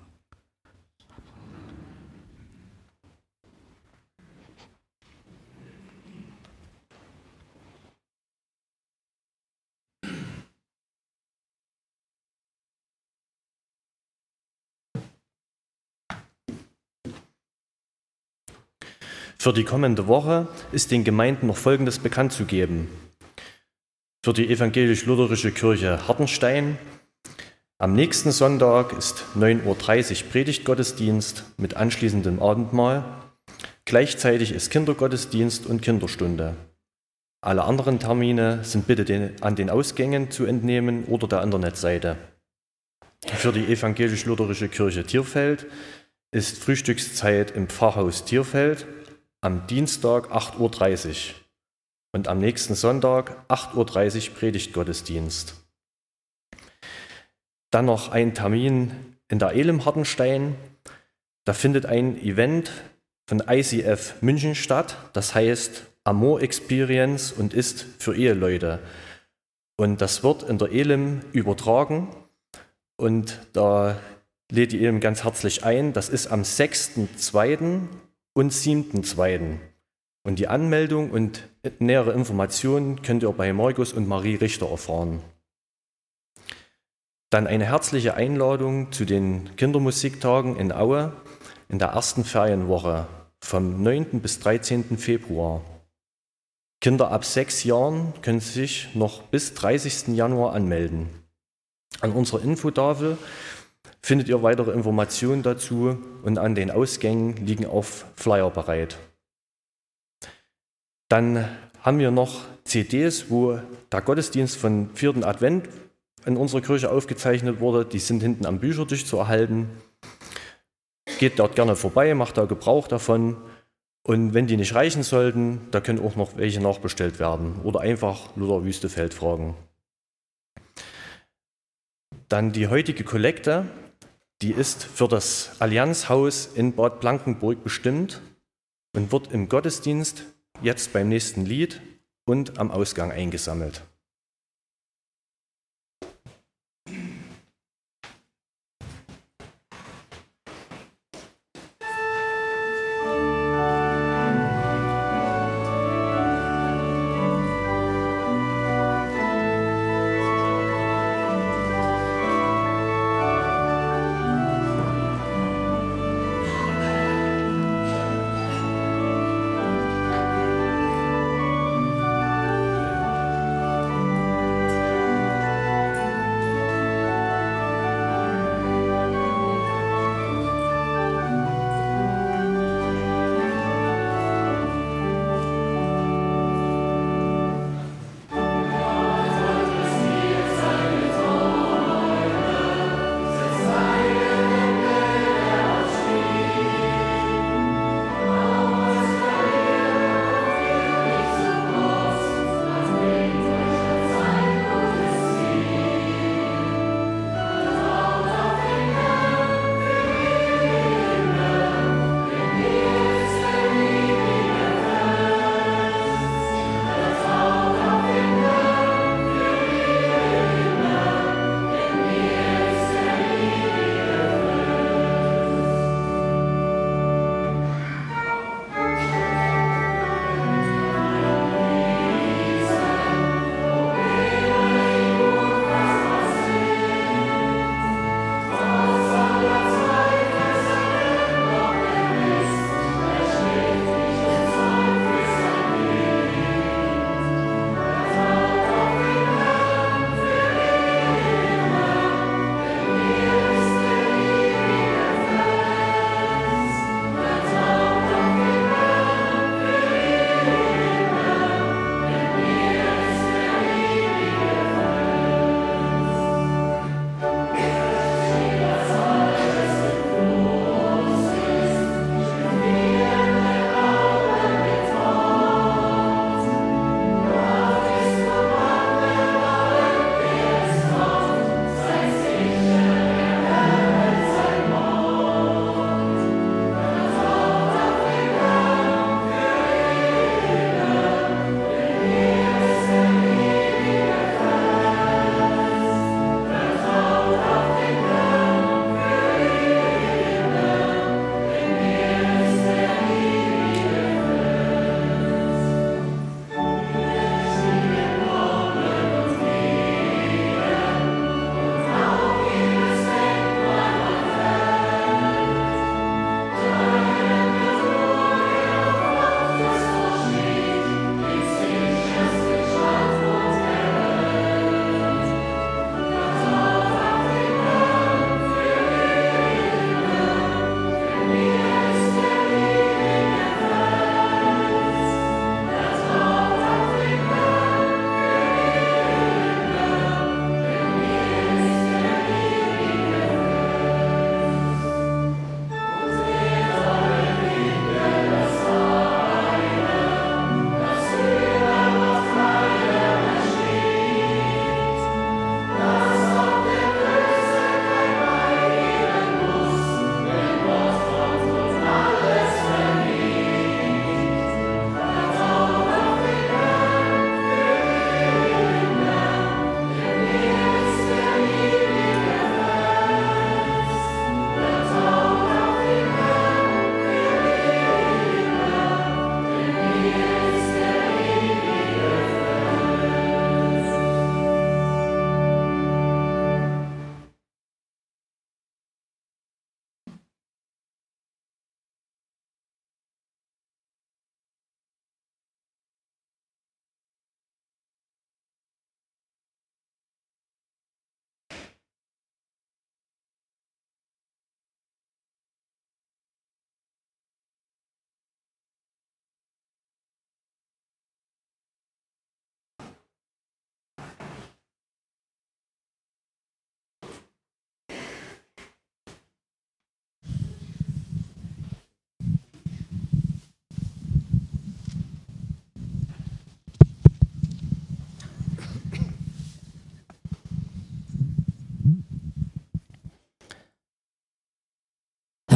Für die kommende Woche ist den Gemeinden noch Folgendes bekannt zu geben. Für die evangelisch-lutherische Kirche Hartenstein am nächsten Sonntag ist 9:30 Uhr Predigtgottesdienst mit anschließendem Abendmahl. Gleichzeitig ist Kindergottesdienst und Kinderstunde. Alle anderen Termine sind bitte an den Ausgängen zu entnehmen oder der Internetseite. Für die evangelisch-lutherische Kirche Tierfeld ist Frühstückszeit im Pfarrhaus Tierfeld am Dienstag 8:30 Uhr und am nächsten Sonntag 8:30 Uhr Predigtgottesdienst. Dann noch ein Termin in der Elim Hartenstein. Da findet ein Event von ICF München statt, das heißt Amor Experience und ist für Eheleute. Und das wird in der Elim übertragen und da lädt ihr eben ganz herzlich ein. Das ist am 6.2. und 7.2. Und die Anmeldung und nähere Informationen könnt ihr bei Markus und Marie Richter erfahren. Dann eine herzliche Einladung zu den Kindermusiktagen in Aue in der ersten Ferienwoche vom 9. bis 13. Februar. Kinder ab 6 Jahren können sich noch bis 30. Januar anmelden. An unserer Infotafel findet ihr weitere Informationen dazu und an den Ausgängen liegen auch Flyer bereit. Dann haben wir noch CDs, wo der Gottesdienst von 4. Advent in unserer Kirche aufgezeichnet wurde. Die sind hinten am Büchertisch zu erhalten. Geht dort gerne vorbei, macht da Gebrauch davon. Und wenn die nicht reichen sollten, da können auch noch welche nachbestellt werden. Oder einfach Luther Wüstefeld fragen. Dann die heutige Kollekte, die ist für das Allianzhaus in Bad Blankenburg bestimmt und wird im Gottesdienst jetzt beim nächsten Lied und am Ausgang eingesammelt.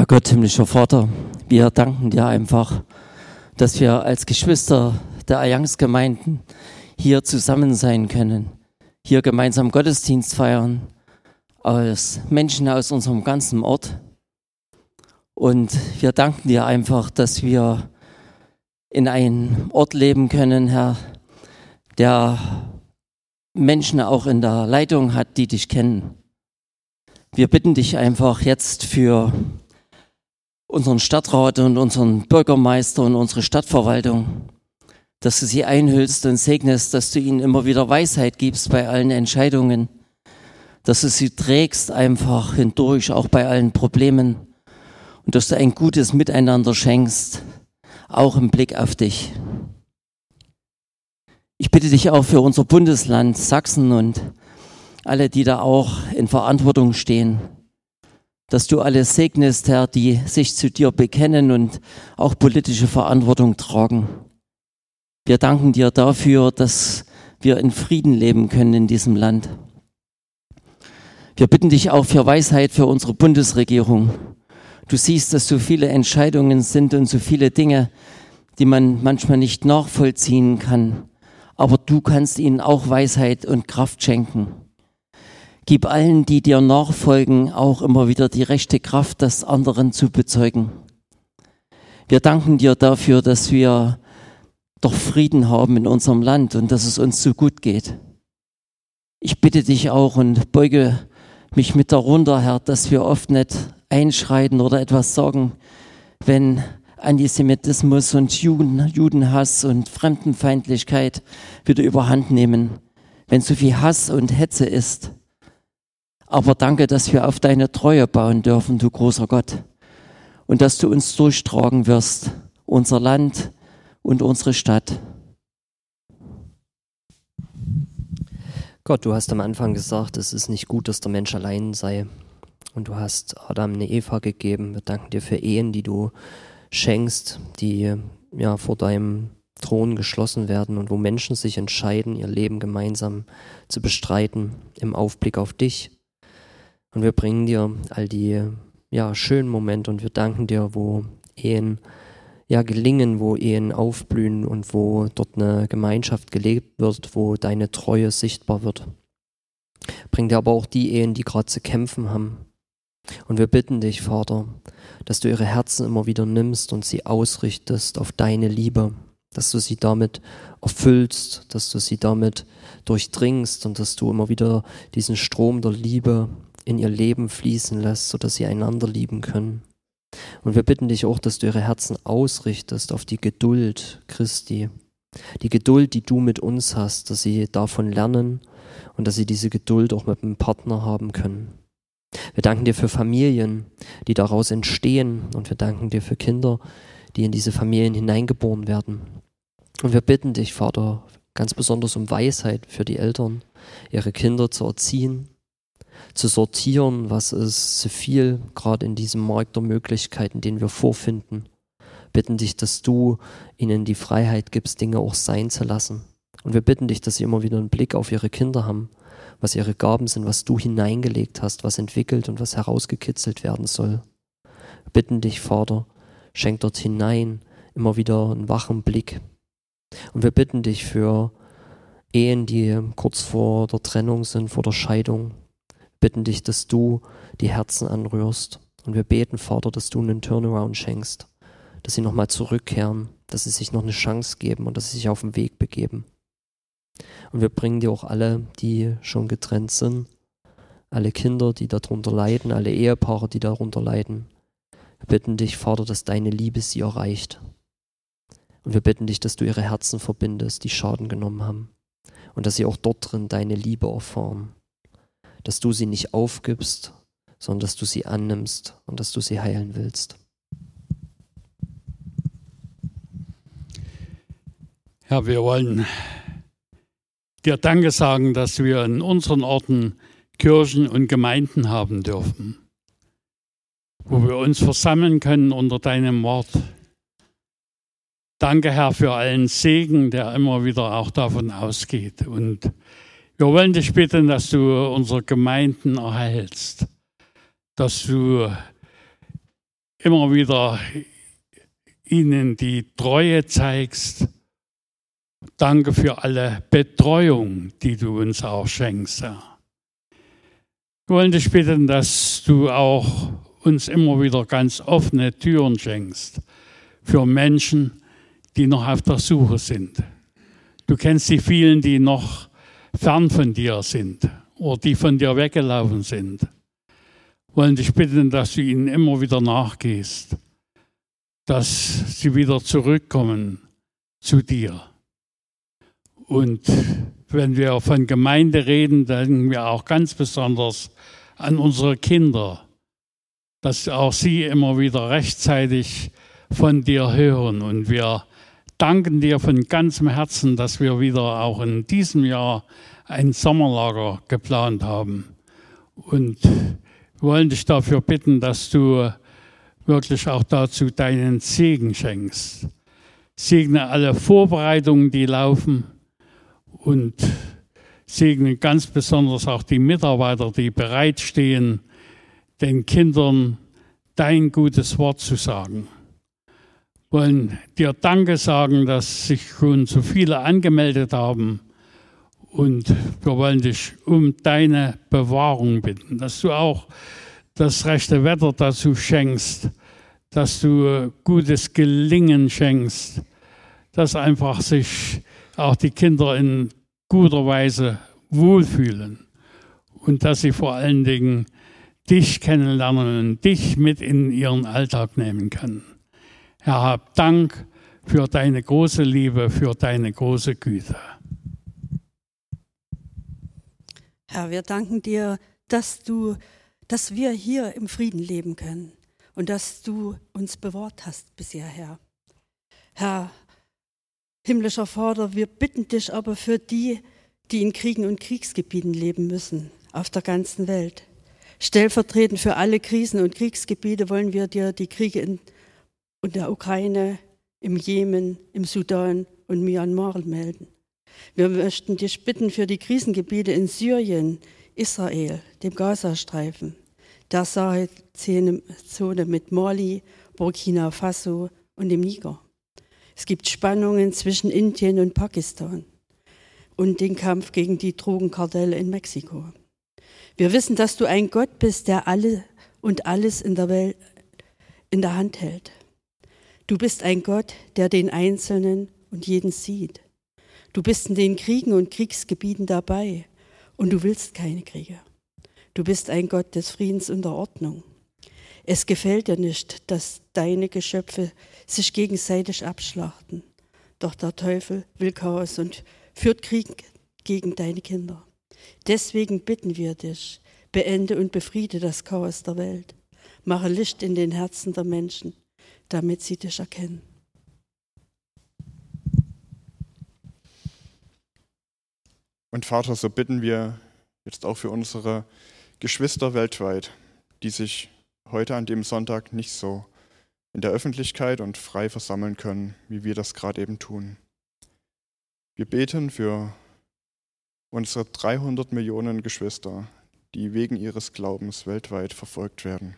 Gott, himmlischer Vater, wir danken dir einfach, dass wir als Geschwister der Allianzgemeinden hier zusammen sein können, hier gemeinsam Gottesdienst feiern, als Menschen aus unserem ganzen Ort. Und wir danken dir einfach, dass wir in einem Ort leben können, Herr, der Menschen auch in der Leitung hat, die dich kennen. Wir bitten dich einfach jetzt für unseren Stadtrat und unseren Bürgermeister und unsere Stadtverwaltung, dass du sie einhüllst und segnest, dass du ihnen immer wieder Weisheit gibst bei allen Entscheidungen, dass du sie trägst einfach hindurch, auch bei allen Problemen, und dass du ein gutes Miteinander schenkst, auch im Blick auf dich. Ich bitte dich auch für unser Bundesland Sachsen und alle, die da auch in Verantwortung stehen, dass du alle segnest, Herr, die sich zu dir bekennen und auch politische Verantwortung tragen. Wir danken dir dafür, dass wir in Frieden leben können in diesem Land. Wir bitten dich auch für Weisheit für unsere Bundesregierung. Du siehst, dass so viele Entscheidungen sind und so viele Dinge, die man manchmal nicht nachvollziehen kann. Aber du kannst ihnen auch Weisheit und Kraft schenken. Gib allen, die dir nachfolgen, auch immer wieder die rechte Kraft, das anderen zu bezeugen. Wir danken dir dafür, dass wir doch Frieden haben in unserem Land und dass es uns so gut geht. Ich bitte dich auch und beuge mich mit darunter, Herr, dass wir oft nicht einschreiten oder etwas sagen, wenn Antisemitismus und Judenhass und Fremdenfeindlichkeit wieder überhand nehmen, wenn so viel Hass und Hetze ist. Aber danke, dass wir auf deine Treue bauen dürfen, du großer Gott, und dass du uns durchtragen wirst, unser Land und unsere Stadt. Gott, du hast am Anfang gesagt, es ist nicht gut, dass der Mensch allein sei. Und du hast Adam eine Eva gegeben. Wir danken dir für Ehen, die du schenkst, die ja vor deinem Thron geschlossen werden und wo Menschen sich entscheiden, ihr Leben gemeinsam zu bestreiten im Aufblick auf dich. Und wir bringen dir all die schönen Momente und wir danken dir, wo Ehen gelingen, wo Ehen aufblühen und wo dort eine Gemeinschaft gelebt wird, wo deine Treue sichtbar wird. Bring dir aber auch die Ehen, die gerade zu kämpfen haben. Und wir bitten dich, Vater, dass du ihre Herzen immer wieder nimmst und sie ausrichtest auf deine Liebe, dass du sie damit erfüllst, dass du sie damit durchdringst und dass du immer wieder diesen Strom der Liebe in ihr Leben fließen lässt, sodass sie einander lieben können. Und wir bitten dich auch, dass du ihre Herzen ausrichtest auf die Geduld Christi, die Geduld, die du mit uns hast, dass sie davon lernen und dass sie diese Geduld auch mit einem Partner haben können. Wir danken dir für Familien, die daraus entstehen, und wir danken dir für Kinder, die in diese Familien hineingeboren werden. Und wir bitten dich, Vater, ganz besonders um Weisheit für die Eltern, ihre Kinder zu erziehen, zu sortieren, was ist zu viel, gerade in diesem Markt der Möglichkeiten, den wir vorfinden. Bitten dich, dass du ihnen die Freiheit gibst, Dinge auch sein zu lassen. Und wir bitten dich, dass sie immer wieder einen Blick auf ihre Kinder haben, was ihre Gaben sind, was du hineingelegt hast, was entwickelt und was herausgekitzelt werden soll. Wir bitten dich, Vater, schenk dort hinein immer wieder einen wachen Blick. Und wir bitten dich für Ehen, die kurz vor der Trennung sind, vor der Scheidung. Bitten dich, dass du die Herzen anrührst. Und wir beten, Vater, dass du einen Turnaround schenkst, dass sie nochmal zurückkehren, dass sie sich noch eine Chance geben und dass sie sich auf den Weg begeben. Und wir bringen dir auch alle, die schon getrennt sind, alle Kinder, die darunter leiden, alle Ehepaare, die darunter leiden. Wir bitten dich, Vater, dass deine Liebe sie erreicht. Und wir bitten dich, dass du ihre Herzen verbindest, die Schaden genommen haben. Und dass sie auch dort drin deine Liebe erfahren. Dass du sie nicht aufgibst, sondern dass du sie annimmst und dass du sie heilen willst. Herr, wir wollen dir Danke sagen, dass wir in unseren Orten Kirchen und Gemeinden haben dürfen, wo wir uns versammeln können unter deinem Wort. Danke, Herr, für allen Segen, der immer wieder auch davon ausgeht. Und wir wollen dich bitten, dass du unsere Gemeinden erhältst, dass du immer wieder ihnen die Treue zeigst. Danke für alle Betreuung, die du uns auch schenkst, Herr. Wir wollen dich bitten, dass du auch uns immer wieder ganz offene Türen schenkst für Menschen, die noch auf der Suche sind. Du kennst die vielen, die noch fern von dir sind oder die von dir weggelaufen sind. Wir wollen dich bitten, dass du ihnen immer wieder nachgehst, dass sie wieder zurückkommen zu dir. Und wenn wir von Gemeinde reden, denken wir auch ganz besonders an unsere Kinder, dass auch sie immer wieder rechtzeitig von dir hören. Und wir danken dir von ganzem Herzen, dass wir wieder auch in diesem Jahr ein Sommerlager geplant haben. Und wir wollen dich dafür bitten, dass du wirklich auch dazu deinen Segen schenkst. Segne alle Vorbereitungen, die laufen, und segne ganz besonders auch die Mitarbeiter, die bereitstehen, den Kindern dein gutes Wort zu sagen. Wir wollen dir Danke sagen, dass sich schon so viele angemeldet haben. Und wir wollen dich um deine Bewahrung bitten, dass du auch das rechte Wetter dazu schenkst, dass du gutes Gelingen schenkst, dass einfach sich auch die Kinder in guter Weise wohlfühlen und dass sie vor allen Dingen dich kennenlernen und dich mit in ihren Alltag nehmen können. Herr, hab Dank für deine große Liebe, für deine große Güte. Herr, wir danken dir, dass wir hier im Frieden leben können und dass du uns bewahrt hast bisher, Herr. Herr, himmlischer Vater, wir bitten dich aber für die, die in Kriegen und Kriegsgebieten leben müssen, auf der ganzen Welt. Stellvertretend für alle Krisen und Kriegsgebiete wollen wir dir die Kriege in der Ukraine, im Jemen, im Sudan und Myanmar melden. Wir möchten dich bitten für die Krisengebiete in Syrien, Israel, dem Gazastreifen, der Sahelzone mit Mali, Burkina Faso und dem Niger. Es gibt Spannungen zwischen Indien und Pakistan und den Kampf gegen die Drogenkartelle in Mexiko. Wir wissen, dass du ein Gott bist, der alle und alles in der Welt in der Hand hält. Du bist ein Gott, der den Einzelnen und jeden sieht. Du bist in den Kriegen und Kriegsgebieten dabei und du willst keine Kriege. Du bist ein Gott des Friedens und der Ordnung. Es gefällt dir nicht, dass deine Geschöpfe sich gegenseitig abschlachten. Doch der Teufel will Chaos und führt Krieg gegen deine Kinder. Deswegen bitten wir dich, beende und befriede das Chaos der Welt. Mache Licht in den Herzen der Menschen, damit sie dich erkennen. Und Vater, so bitten wir jetzt auch für unsere Geschwister weltweit, die sich heute an dem Sonntag nicht so in der Öffentlichkeit und frei versammeln können, wie wir das gerade eben tun. Wir beten für unsere 300 Millionen Geschwister, die wegen ihres Glaubens weltweit verfolgt werden.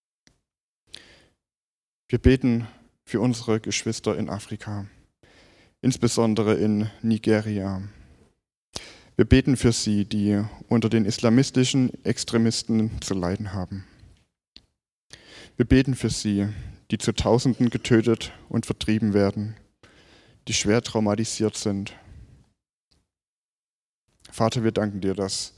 Wir beten für unsere Geschwister in Afrika, insbesondere in Nigeria. Wir beten für sie, die unter den islamistischen Extremisten zu leiden haben. Wir beten für sie, die zu Tausenden getötet und vertrieben werden, die schwer traumatisiert sind. Vater, wir danken dir, dass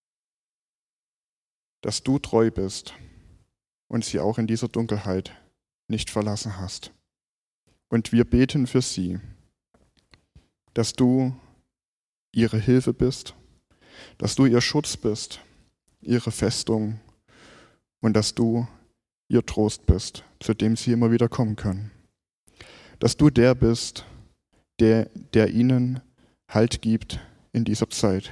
du treu bist und sie auch in dieser Dunkelheit nicht verlassen hast. Und wir beten für sie, dass du ihre Hilfe bist, dass du ihr Schutz bist, ihre Festung und dass du ihr Trost bist, zu dem sie immer wieder kommen können. Dass du der bist, der ihnen Halt gibt in dieser Zeit.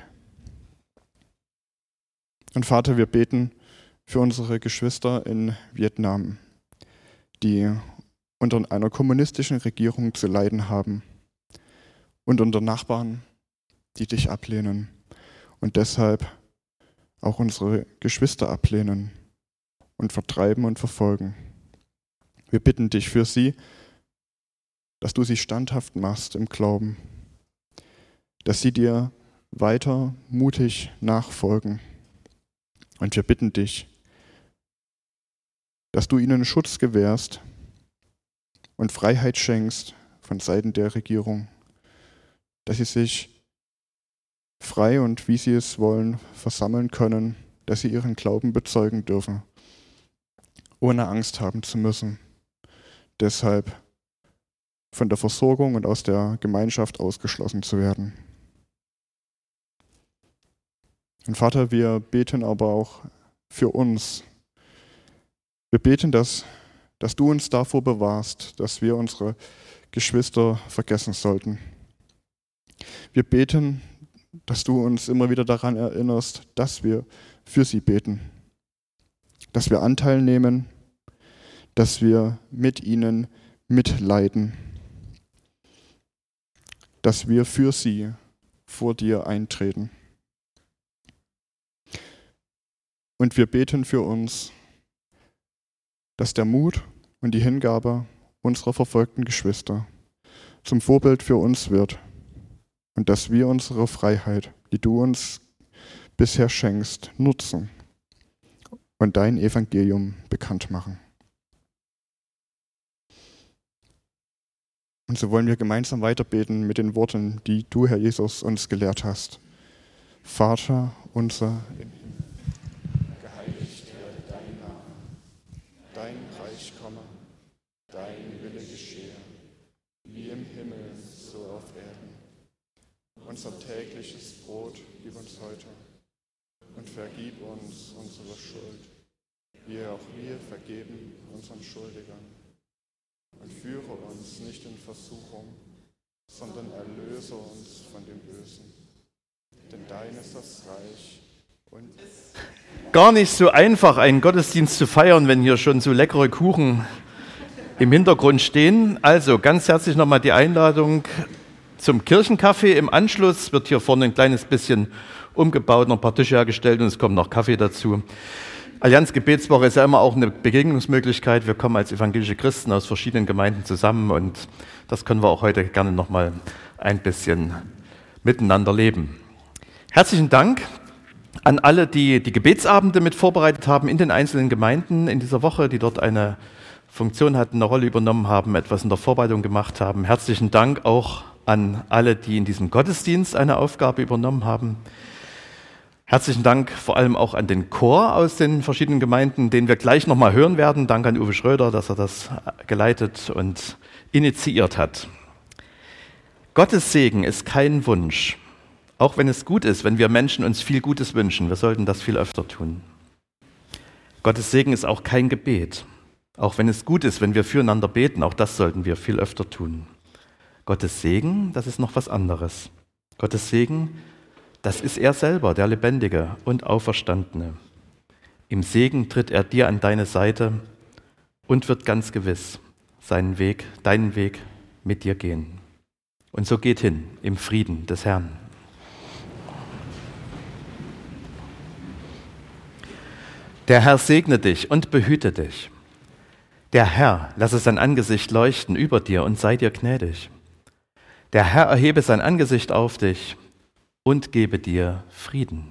Und Vater, wir beten für unsere Geschwister in Vietnam, die unter einer kommunistischen Regierung zu leiden haben und unter Nachbarn, die dich ablehnen und deshalb auch unsere Geschwister ablehnen und vertreiben und verfolgen. Wir bitten dich für sie, dass du sie standhaft machst im Glauben, dass sie dir weiter mutig nachfolgen. Und wir bitten dich, dass du ihnen Schutz gewährst und Freiheit schenkst von Seiten der Regierung, dass sie sich frei und wie sie es wollen versammeln können, dass sie ihren Glauben bezeugen dürfen, ohne Angst haben zu müssen, deshalb von der Versorgung und aus der Gemeinschaft ausgeschlossen zu werden. Und Vater, wir beten aber auch für uns. Wir beten, dass du uns davor bewahrst, dass wir unsere Geschwister vergessen sollten. Wir beten, dass du uns immer wieder daran erinnerst, dass wir für sie beten, dass wir Anteil nehmen, dass wir mit ihnen mitleiden, dass wir für sie vor dir eintreten. Und wir beten für uns, dass der Mut und die Hingabe unserer verfolgten Geschwister zum Vorbild für uns wird und dass wir unsere Freiheit, die du uns bisher schenkst, nutzen und dein Evangelium bekannt machen. Und so wollen wir gemeinsam weiterbeten mit den Worten, die du, Herr Jesus, uns gelehrt hast. Vater unser im Himmel, geheiligt werde dein Name, dein Reich komme, dein Wille geschehe, wie im Himmel, so auf Erden. Unser tägliches Brot gib uns heute und vergib uns unsere Schuld, wie auch wir vergeben unseren Schuldigern. Und führe uns nicht in Versuchung, sondern erlöse uns von dem Bösen. Denn dein ist das Reich und Gar nicht so einfach, einen Gottesdienst zu feiern, wenn hier schon so leckere Kuchen im Hintergrund stehen. Also ganz herzlich nochmal die Einladung zum Kirchenkaffee. Im Anschluss wird hier vorne ein kleines bisschen umgebaut, noch ein paar Tische hergestellt und es kommt noch Kaffee dazu. Allianz Gebetswoche ist ja immer auch eine Begegnungsmöglichkeit. Wir kommen als evangelische Christen aus verschiedenen Gemeinden zusammen und das können wir auch heute gerne nochmal ein bisschen miteinander leben. Herzlichen Dank an alle, die die Gebetsabende mit vorbereitet haben in den einzelnen Gemeinden in dieser Woche, die dort eine Funktion hatten, eine Rolle übernommen haben, etwas in der Vorbereitung gemacht haben. Herzlichen Dank auch an alle, die in diesem Gottesdienst eine Aufgabe übernommen haben. Herzlichen Dank vor allem auch an den Chor aus den verschiedenen Gemeinden, den wir gleich nochmal hören werden. Dank an Uwe Schröder, dass er das geleitet und initiiert hat. Gottes Segen ist kein Wunsch, auch wenn es gut ist, wenn wir Menschen uns viel Gutes wünschen. Wir sollten das viel öfter tun. Gottes Segen ist auch kein Gebet, auch wenn es gut ist, wenn wir füreinander beten. Auch das sollten wir viel öfter tun. Gottes Segen, das ist noch was anderes. Gottes Segen, das ist er selber, der Lebendige und Auferstandene. Im Segen tritt er dir an deine Seite und wird ganz gewiss deinen Weg mit dir gehen. Und so geht hin im Frieden des Herrn. Der Herr segne dich und behüte dich. Der Herr lasse sein Angesicht leuchten über dir und sei dir gnädig. Der Herr erhebe sein Angesicht auf dich und gebe dir Frieden.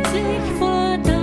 sich vor deinem